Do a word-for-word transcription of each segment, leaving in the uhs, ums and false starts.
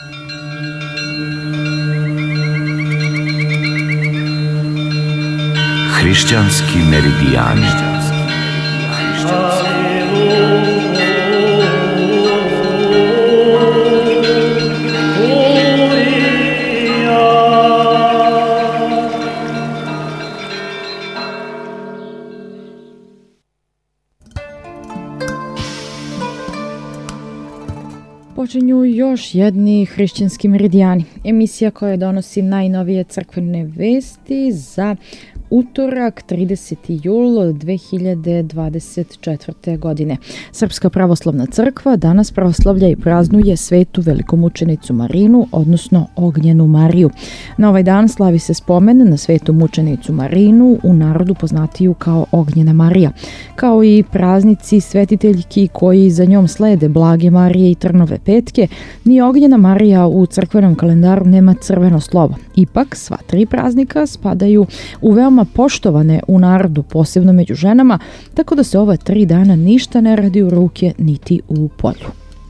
Hrišćanski meridijani. Počinju još jedni hrišćanski meridijani, emisija koja donosi najnovije crkvene vesti za utorak, trideseti jul dve hiljade dvadeset četvrte. godine. Srpska pravoslavna crkva danas proslavlja i praznuje svetu velikomučenicu Marinu, odnosno Ognjenu Mariju. Na ovaj dan slavi se spomen na svetu mučenicu Marinu, u narodu poznatiju kao Ognjena Marija, kao i praznici svetiteljki koji za njom slede, Blage Marije i Trnove petke. Ni Ognjena Marija u crkvenom kalendaru nema crveno slovo. Ipak, sva tri praznika spadaju u veoma poštovane u narodu, posebno među ženama, tako da se ova tri dana ništa ne radi u ruke niti u polju.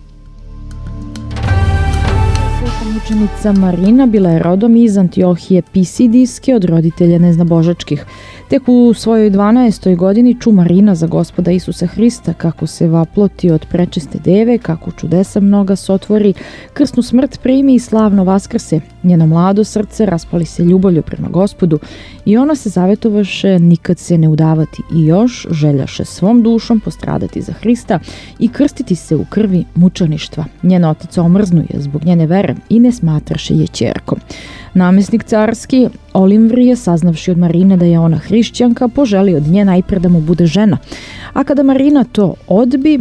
Sveta mučenica Marina bila je rodom iz Antiohije Pisidijske od roditelja neznabožačkih. Tek u svojoj dvanaestoj godini ču Marina za Gospoda Isusa Hrista, kako se vaploti od prečiste deve, kako čudesa mnoga sotvori, krsnu smrt primi i slavno vaskrse. Njeno mlado srce raspali se ljubavlju prema Gospodu i ona se zavetovaše nikad se ne udavati i još željaše svom dušom postradati za Hrista i krstiti se u krvi mučeništva. Njen otac omrznuje zbog njene vere i ne smatraše je ćerkom. Namjesnik carski Olimvrije, saznavši od Marine da je ona hrišćanka, poželi od nje najpre da mu bude žena. A kada Marina to odbi,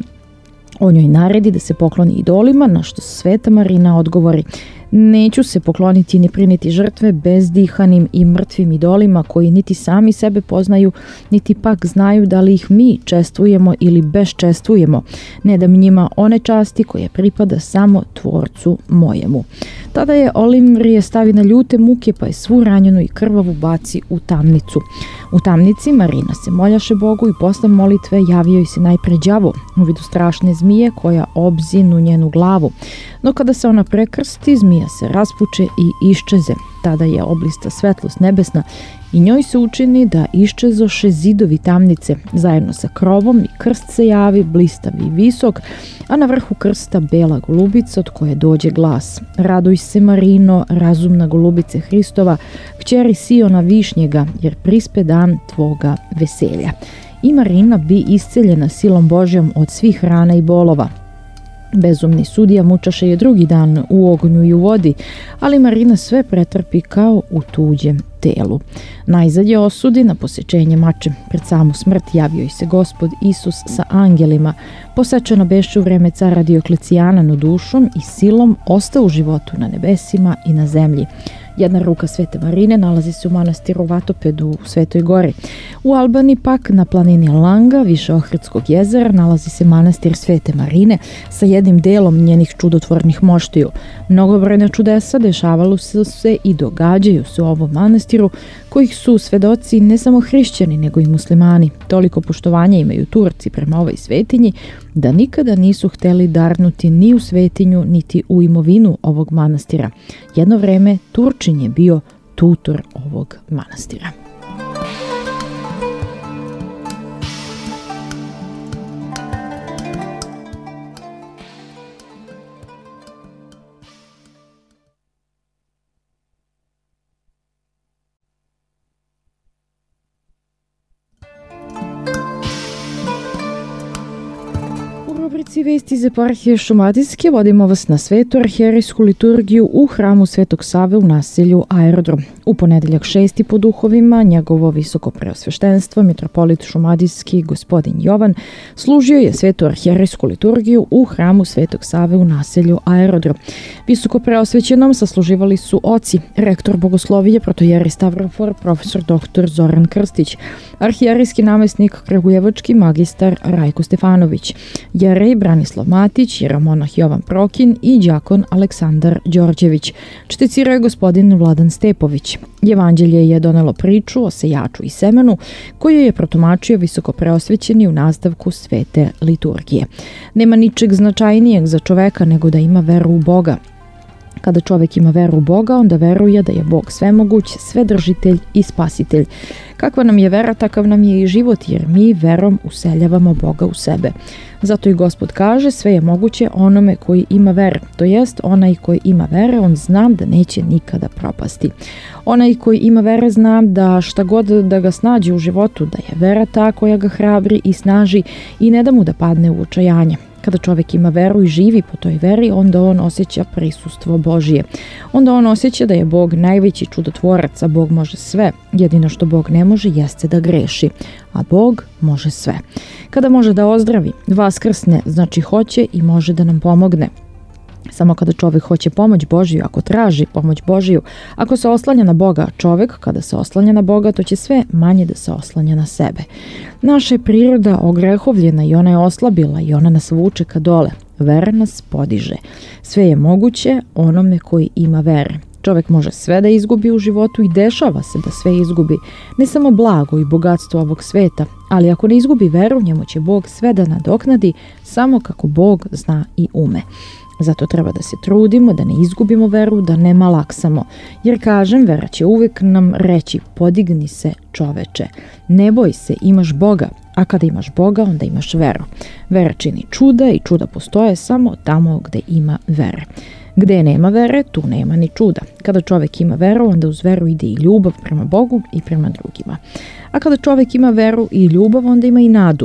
on joj naredi da se pokloni idolima, na što sveta Marina odgovori: neću se pokloniti ni priniti žrtve bezdihanim i mrtvim idolima koji niti sami sebe poznaju, niti pak znaju da li ih mi čestvujemo ili beščestvujemo. Ne dam njima one časti koje pripada samo tvorcu mojemu. Tada je Olimvrije stavi na ljute muke, pa je svu ranjenu i krvavu baci u tamnicu. U tamnici Marina se moljaše Bogu i posle molitve javio joj se najpre đavo u vidu strašne zmije koja obzinu njenu glavu. No kada se ona prekrsti, zmija se raspuče i iščeze. Tada je oblista svetlost nebesna i njoj se učini da iščezoše zidovi tamnice zajedno sa krovom i krst se javi blistav i visok, a na vrhu krsta bela golubica od koje dođe glas: raduj se Marino, razumna golubice Hristova, kćeri Siona višnjega, jer prispe dan tvoga veselja. I Marina bi isceljena silom Božjom od svih rana i bolova. Bezumni sudija mučaše je drugi dan u ognju i u vodi, ali Marina sve pretrpi kao u tuđem telu. Najzad je osudi na posečenje mačem. Pred samu smrt javio joj se Gospod Isus sa angelima. Posečena beše u vreme cara Dioklecijana, no dušom i silom ostao u životu na nebesima i na zemlji. Jedna ruka Svete Marine nalazi se u manastiru Vatopedu u Svetoj Gori. U Albaniji pak na planini Langa, više Ohridskog jezera, nalazi se manastir Svete Marine sa jednim delom njenih čudotvornih moštiju. Mnogobrojne čudesa dešavalo su se i događaju se u ovom manastiru, kojih su svedoci ne samo hrišćani nego i muslimani. Toliko poštovanja imaju Turci prema ovoj svetinji da nikada nisu hteli darnuti ni u svetinju niti u imovinu ovog manastira. Jedno vreme Turčin je bio tutor ovog manastira. U rubrici Vesti iz eparhije Šumadijske vodimo vas na svetu arhijerejsku liturgiju u hramu Svetog Save u naselju Aerodrom. U ponedeljak šesti po duhovima njegovo visoko preosveštenstvo mitropolit Šumadijski gospodin Jovan služio je svetu arhijerejsku liturgiju u hramu Svetog Save u naselju Aerodrom. Visoko preosvećenom sasluživali su oci, rektor bogoslovije protojeri Stavrofor, profesor doktor Zoran Krstić, arhijerejski namjesnik kragujevački magistar Rajko Stefanović, jerej Branislav Matić, jeromonah Jovan Prokin i đakon Aleksandar Đorđević. Čtecirao je gospodin Vladan Stepović. Evanđelje je donelo priču o sejaču i semenu, koju je protumačio visoko preosvećeni u nastavku svete liturgije. Nema ničeg značajnijeg za čoveka nego da ima veru u Boga. Kada čovek ima veru u Boga, onda veruje da je Bog svemoguć, svedržitelj i spasitelj. Kakva nam je vera, takav nam je i život, jer mi verom useljavamo Boga u sebe. Zato i Gospod kaže, sve je moguće onome koji ima vere. To jest, onaj koji ima vere, on zna da neće nikada propasti. Onaj koji ima vere zna da šta god da ga snađe u životu, da je vera ta koja ga hrabri i snaži i ne da mu da padne u očajanje. Kada čovjek ima veru i živi po toj veri, onda on osjeća prisustvo Božije. Onda on osjeća da je Bog najveći čudotvorac, a Bog može sve. Jedino što Bog ne može jeste da greši, a Bog može sve. Kada može da ozdravi, vaskrsne, znači hoće i može da nam pomogne. Samo kada čovjek hoće pomoć Božiju, ako traži pomoć Božiju, ako se oslanja na Boga, čovjek kada se oslanja na Boga, to će sve manje da se oslanja na sebe. Naša je priroda ogrehovljena i ona je oslabila i ona nas vuče ka dole. Vera nas podiže. Sve je moguće onome koji ima vere. Čovjek može sve da izgubi u životu i dešava se da sve izgubi, ne samo blago i bogatstvo ovog sveta, ali ako ne izgubi veru, njemu će Bog sve da nadoknadi samo kako Bog zna i ume. Zato treba da se trudimo, da ne izgubimo veru, da ne malaksamo. Jer kažem, vera će uvijek nam reći, podigni se čoveče, ne boj se, imaš Boga, a kada imaš Boga, onda imaš veru. Vera čini čuda i čuda postoje samo tamo gde ima vere. Gde nema vere, tu nema ni čuda. Kada čovjek ima veru, onda uz veru ide i ljubav prema Bogu i prema drugima. A kada čovjek ima veru i ljubav, onda ima i nadu.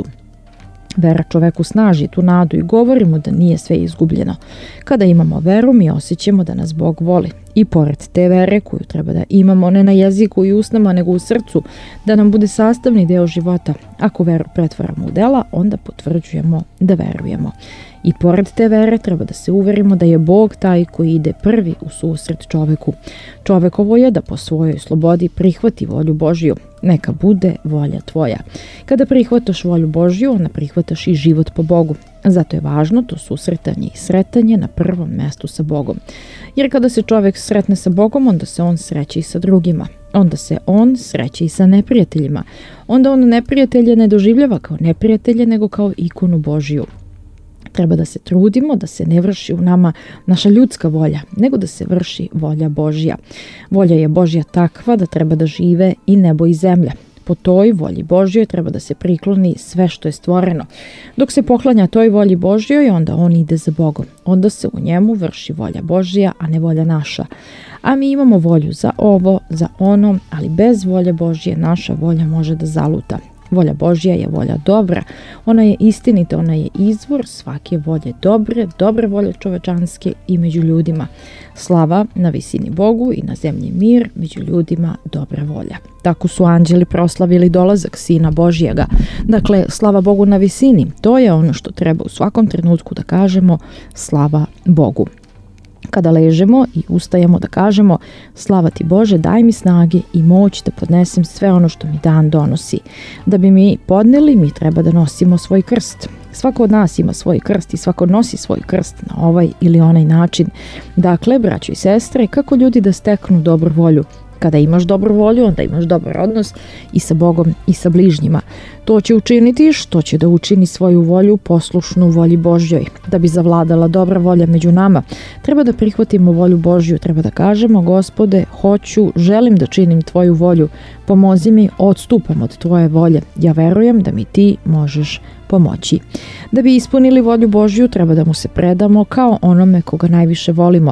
Vera čoveku snaži tu nadu i govorimo da nije sve izgubljeno. Kada imamo veru, mi osjećamo da nas Bog voli. I pored te vere koju treba da imamo ne na jeziku i usnama, nego u srcu, da nam bude sastavni deo života. Ako veru pretvaramo u dela, onda potvrđujemo da verujemo. I pored te vere treba da se uverimo da je Bog taj koji ide prvi u susret čoveku. Čovekovo je da po svojoj slobodi prihvati volju Božju. Neka bude volja tvoja. Kada prihvataš volju Božju, onda prihvataš i život po Bogu. Zato je važno to susretanje i sretanje na prvom mestu sa Bogom. Jer kada se čovjek sretne sa Bogom, onda se on sreće i sa drugima. Onda se on sreće i sa neprijateljima. Onda on neprijatelje ne doživljava kao neprijatelje, nego kao ikonu Božju. Treba da se trudimo da se ne vrši u nama naša ljudska volja, nego da se vrši volja Božja. Volja je Božja takva da treba da žive i nebo i zemlja. Po toj volji Božjoj treba da se prikloni sve što je stvoreno. Dok se poklanja toj volji Božjoj, onda on ide za Bogom. Onda se u njemu vrši volja Božja, a ne volja naša. A mi imamo volju za ovo, za ono, ali bez volje Božje naša volja može da zaluta. Volja Božja je volja dobra, ona je istinita, ona je izvor svake volje dobre, dobre volje čovečanske i među ljudima. Slava na visini Bogu i na zemlji mir, među ljudima dobra volja. Tako su anđeli proslavili dolazak Sina Božjega. Dakle, slava Bogu na visini, to je ono što treba u svakom trenutku da kažemo, slava Bogu. Kada ležemo i ustajemo da kažemo, slava ti Bože, daj mi snage i moć da podnesem sve ono što mi dan donosi. Da bi mi podneli, mi treba da nosimo svoj krst. Svako od nas ima svoj krst i svako nosi svoj krst na ovaj ili onaj način. Dakle, braćo i sestre, kako ljudi da steknu dobru volju? Kada imaš dobru volju, onda imaš dobar odnos i sa Bogom i sa bližnjima. To će učiniti što će da učini svoju volju poslušnu volji Božjoj. Da bi zavladala dobra volja među nama, treba da prihvatimo volju Božju, treba da kažemo, Gospode, hoću, želim da činim tvoju volju, pomozi mi, odstupam od tvoje volje. Ja verujem da mi ti možeš pomoći. Da bi ispunili volju Božju, treba da mu se predamo kao onome koga najviše volimo.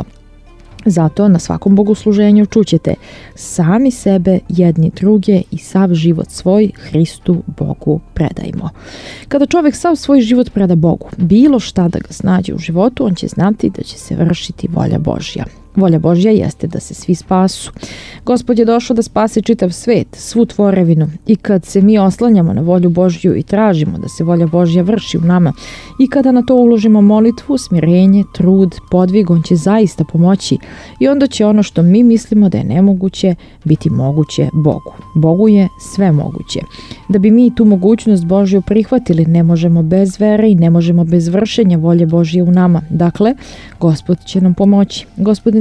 Zato na svakom bogosluženju čućete sami sebe, jedni druge i sav život svoj Hristu Bogu predajmo. Kada čovjek sav svoj život preda Bogu, bilo šta da ga snađe u životu, on će znati da će se vršiti volja Božja. Volja Božja jeste da se svi spasu. Gospod je došao da spase čitav svet, svu tvorevinu, i kad se mi oslanjamo na volju Božju i tražimo da se volja Božja vrši u nama i kada na to uložimo molitvu, smirenje, trud, podvig, on će zaista pomoći i onda će ono što mi mislimo da je nemoguće biti moguće Bogu. Bogu je sve moguće. Da bi mi tu mogućnost Božju prihvatili, ne možemo bez vere i ne možemo bez vršenja volje Božje u nama. Dakle, Gospod će nam pomoći. Gospod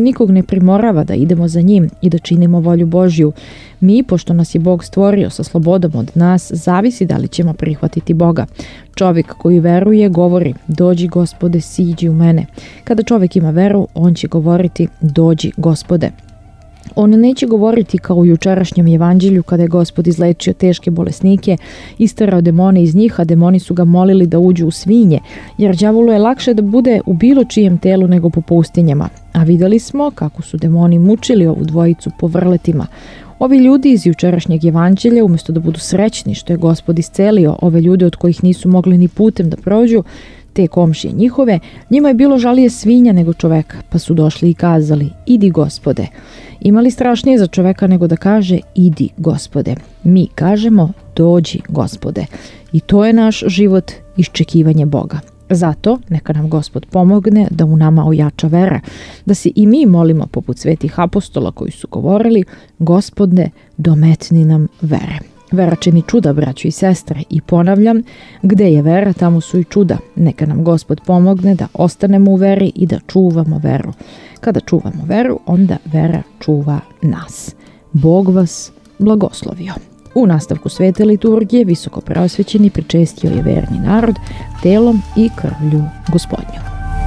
nikog ne primorava da idemo za njim i da činimo volju Božju. Mi, pošto nas je Bog stvorio sa slobodom od nas, zavisi da li ćemo prihvatiti Boga. Čovjek koji veruje govori: dođi Gospode, siđi u mene. Kada čovjek ima veru, on će govoriti: dođi Gospode. On neće govoriti kao u jučerašnjem evanđelju kada je Gospod izlečio teške bolesnike, isterao demone iz njih, a demoni su ga molili da uđu u svinje, jer đavolu je lakše da bude u bilo čijem telu nego po pustinjama. A vidjeli smo kako su demoni mučili ovu dvojicu po vrletima. Ovi ljudi iz jučerašnjeg evanđelja, umjesto da budu srećni što je Gospod iscelio ove ljude od kojih nisu mogli ni putem da prođu, te komšije njihove, njima je bilo žalije svinja nego čoveka, pa su došli i kazali: idi Gospode. Imali strašnije za čoveka nego da kaže: idi Gospode. Mi kažemo: dođi Gospode. I to je naš život, iščekivanje Boga. Zato neka nam Gospod pomogne da u nama ojača vera, da se i mi molimo poput svetih apostola koji su govorili: Gospode, dometni nam vere. Vera čini čuda, braćo i sestre, i ponavljam, gde je vera, tamo su i čuda. Neka nam Gospod pomogne da ostanemo u veri i da čuvamo veru. Kada čuvamo veru, onda vera čuva nas. Bog vas blagoslovio. U nastavku svete liturgije visoko preosvećeni pričestio je verni narod telom i krvlju Gospodnjom.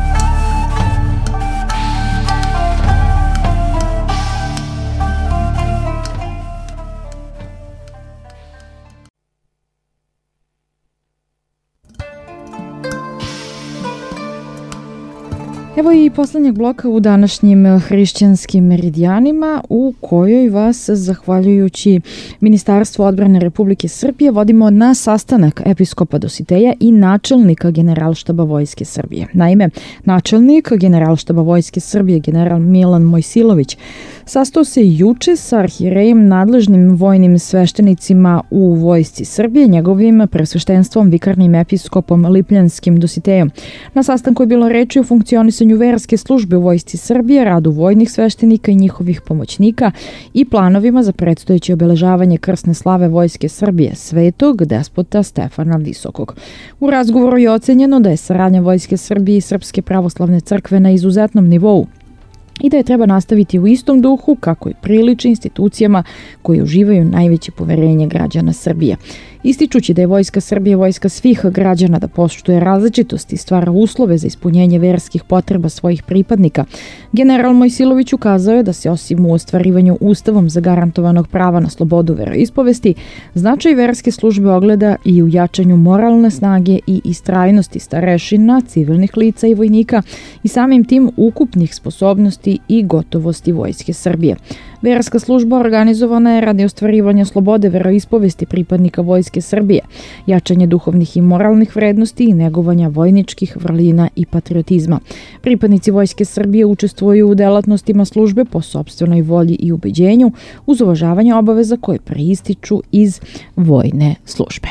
Evo i posljednjeg bloka u današnjim hrišćanskim meridijanima, u kojoj vas, zahvaljujući Ministarstvu odbrane Republike Srbije, vodimo na sastanak episkopa Dositeja i načelnika Generalštaba Vojske Srbije. Naime, načelnik Generalštaba Vojske Srbije, general Milan Mojsilović, sastao se juče sa arhijerejem, nadležnim vojnim sveštenicima u Vojsci Srbije, njegovim presveštenstvom vikarnim episkopom Lipljanskim Dositejom. Na sastanku je bilo reči o funkcionisanju verske službe u Vojsci Srbije, radu vojnih sveštenika i njihovih pomoćnika i planovima za predstojeće obeležavanje krsne slave Vojske Srbije svetog despota Stefana Visokog. U razgovoru je ocenjeno da je saradnja Vojske Srbije i Srpske pravoslavne crkve na izuzetnom nivou i da je treba nastaviti u istom duhu kako i priliči institucijama koje uživaju najveće poverenje građana Srbije. Ističući da je Vojska Srbije vojska svih građana, da poštuje različitosti i stvara uslove za ispunjenje verskih potreba svojih pripadnika, general Mojsilović ukazao je da se osim u ostvarivanju ustavom zagarantovanog prava na slobodu veroispovesti, značaj verske službe ogleda i u jačanju moralne snage i istrajnosti starešina, civilnih lica i vojnika i samim tim ukupnih sposobnosti i gotovosti Vojske Srbije. Verska služba organizovana je radi ostvarivanja slobode veroispovesti pripadnika Vojske Srbije, jačanje duhovnih i moralnih vrednosti i negovanja vojničkih vrlina i patriotizma. Pripadnici Vojske Srbije učestvuju u delatnostima službe po sopstvenoj volji i ubeđenju uz uvažavanje obaveza koje proističu iz vojne službe.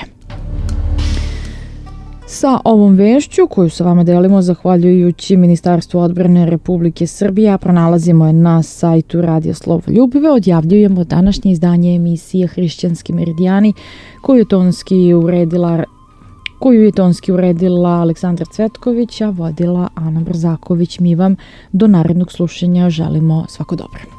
Sa ovom vešću koju sa vama delimo zahvaljujući Ministarstvu odbrane Republike Srbije, a pronalazimo je na sajtu Radio Slovo Ljubive, odjavljujemo današnje izdanje emisije Hrišćanski meridijani koju je tonski uredila koju je tonski uredila Aleksandra Cvetković, a vodila Ana Brzaković. Mi vam do narednog slušanja želimo svako dobro.